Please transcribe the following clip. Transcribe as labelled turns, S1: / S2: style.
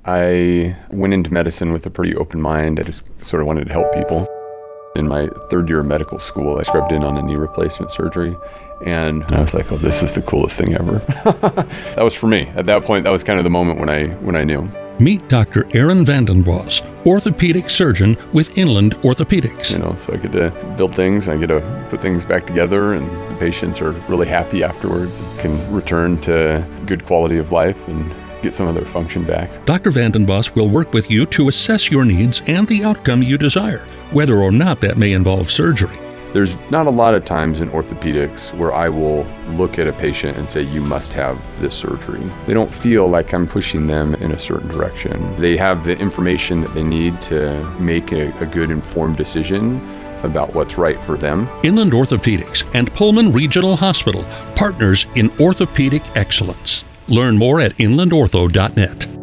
S1: I went into medicine with a pretty open mind. I just sort of wanted to help people. In my third year of medical school, I scrubbed in on a knee replacement surgery, and I was like, oh, this is the coolest thing ever. That was for me. At that point, that was kind of the moment when I knew.
S2: Meet Dr. Aaron Vandenbos, orthopedic surgeon with Inland Orthopedics.
S1: So I get to build things, I get to put things back together, and the patients are really happy afterwards, can return to good quality of life and get some of their function back.
S2: Dr. Vandenbos will work with you to assess your needs and the outcome you desire, whether or not that may involve surgery.
S1: There's not a lot of times in orthopedics where I will look at a patient and say, you must have this surgery. They don't feel like I'm pushing them in a certain direction. They have the information that they need to make a good informed decision about what's right for them.
S2: Inland Orthopedics and Pullman Regional Hospital, partners in orthopedic excellence. Learn more at inlandortho.net.